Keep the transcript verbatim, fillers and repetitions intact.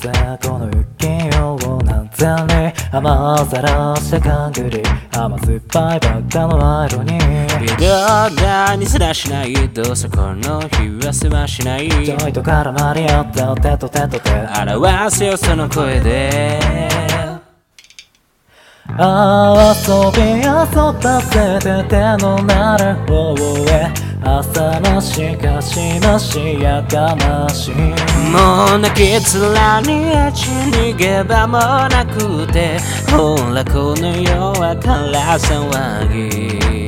ぜこの浮世をなぜに雨ざらしてかんぐり甘酸っぱいばっかのワイドに微動だにすらしないどうせこの日はすましないちょいと絡まり合った手と手と手表すよその声でああ遊び遊ばせて手のなる方へ朝ましかしましやかましもう泣き面にあっち逃げ場もなくてほらこの世はから騒ぎ